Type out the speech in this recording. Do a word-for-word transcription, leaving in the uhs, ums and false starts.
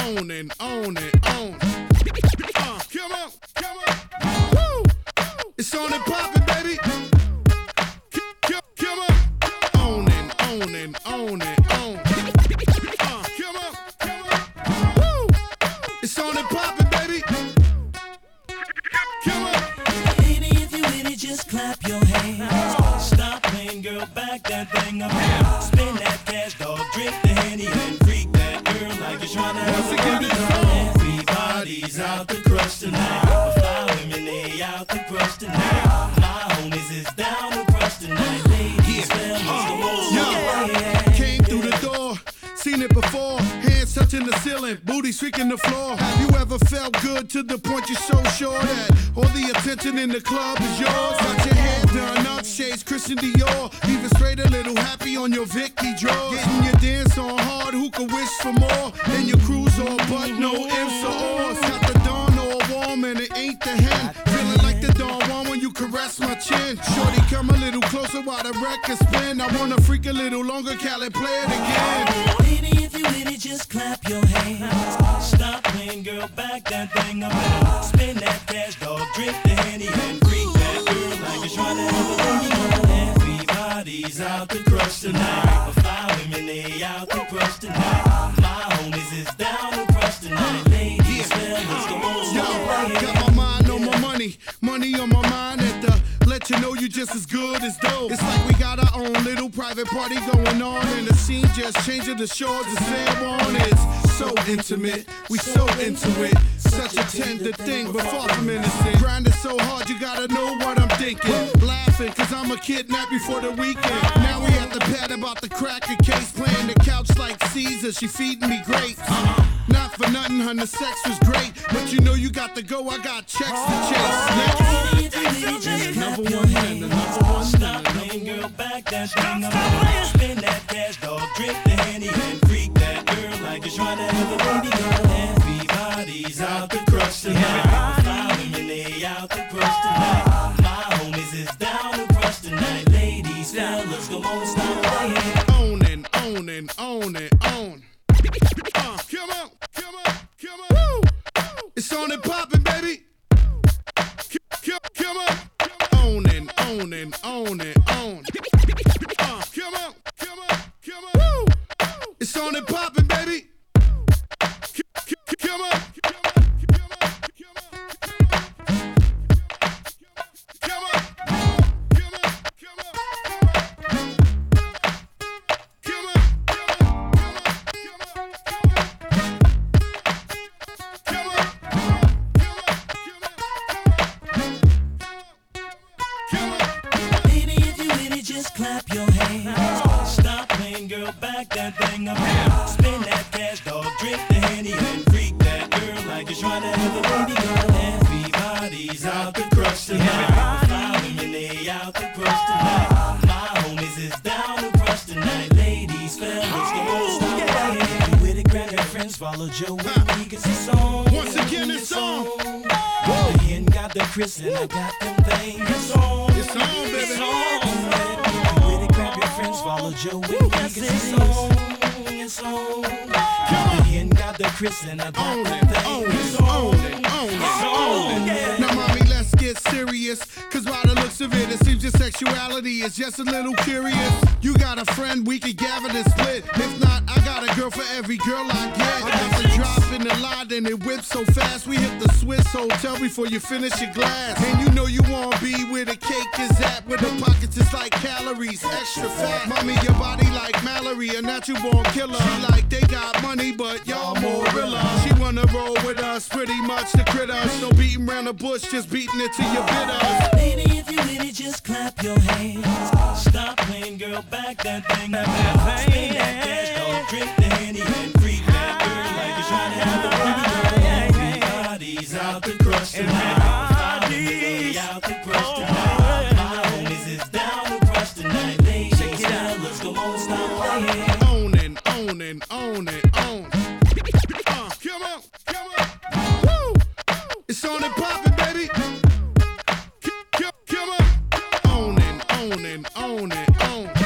own it, own it, own it. Uh, come on, come on. Woo! It's on and poppin', baby. Come, come on. Own it, own it, own it, own it. Uh, come on, come on. Woo! It's on and poppin', baby. Come on. Baby, if you with it, just clap your hands. Stop playing, girl, back that thing up. Spin that cash, dog, drink the Henny and freak that girl like you're trying to have a party. Everybody's out to crush tonight. The fly women, they out to crush tonight. My homies is down to crush tonight. Ladies, fellas, come on. Yo, came through the door, seen it before. Hands touching the ceiling, booty streaking the floor. Have you ever felt good to the point you're so sure that all the attention in the club is yours? Got your hair done up, shades Christian Dior. Even straight a little happy on your Vicky drawers. Getting your dance on hard, who could wish for more? And your cruise all but no ifs or ors. Got the dawn all warm and it ain't the hen. Feeling like the dawn warm when you caress my chin. Shorty, come a little closer while the record spin. I wanna freak a little longer, Cali, play it again. Baby, if you with it, just clap your hands. Stop playing, girl, back that thing up. Spin that cash, dog, drink the Henny and freak that girl like you're trying to have a party. Everybody's out to crush tonight. The fly women, they out to crush tonight. My homies is down to crush tonight. Ladies, fellas, come on, Yo, play it. got my mind on my money, money on my mind at the let you know you just as good as dope. It's like we got our own little private party going on, and the scene just changing the shores to San Juan. It's so intimate, we so into it. Such a tender thing, but far from innocent. Grinding so hard, you gotta know what I'm thinking. Laughing, cause I'm a kidnap before the weekend. Now we at the pad about the cracker case, playing the couch like Caesar, she feeding me grapes. Not for nothing, hun, the sex was great, but you know you got to go, I got checks to chase. Next. Number one, and the number one. Stop playing, girl, back that thing up. Spin that cash, dog, drink the Henny and freak that girl like you're trying to have a baby girl. Everybody's out to crush tonight. Fly women, they out to crush tonight. My homies is down to crush tonight. Ladies, fellas, come on, stop playing. Own it, own it, own it, own. Uh, come on, come on, come on. Woo! It's on and poppin', baby. Come, come on. Own it, own it, own it, own. Uh, come on, come on, come on. Woo! It's on and poppin', baby. Come on. Just clap your hands. Stop playing, girl, back that thing up. Spin that cash, dog, drink the Henny and freak that girl like you're trying to have a baby girl. Everybody's out to crush tonight. Fly women, they out to crush tonight. My homies is down to crush tonight. Ladies, fellas, come on, stop playing. You with it, grab your friends, follow Joe with me, cause it's on. Once again, it's on. The hen got the Chris and I got them things. It's on. It's on, baby. It's on. Grab your friends, follow Joe with me, cause it's on, it's on. The hen got the Chris and I got the thing. Own it, own it, own it, own it. Now, mommy, let's get serious, cause by the looks of it, it seems your sexuality is just a little curious. You got a friend, we could gather and split. If not, I got a girl for every girl I get. I got the drop in the lot and it whips so fast. We hit the Swiss Hotel before you finish your glass. And you know you wanna be where the cake is at, where the pockets is like calories, extra fat. Mommy, your body like Mallory, a natural born killer. She like they got money, but y'all more realer. She wanna roll with us, pretty much the critters. No beating around the bush, just beating it till you bit us. Baby, if you with it, just clap your hands. Stop playing, girl, back that thing up. Spin that cash, dog, drink the Henny and freak that girl like you're trying to have a baby girl. Everybody's out to crush tonight. Everybody's out to crush tonight. My homies is down to crush tonight. Ladies, fellas, come on, stop playing. Own it, own it, own it, own. Uh, come on, come on. Woo! It's on and poppin', baby. Come, come on. Own it, own it, own it, own.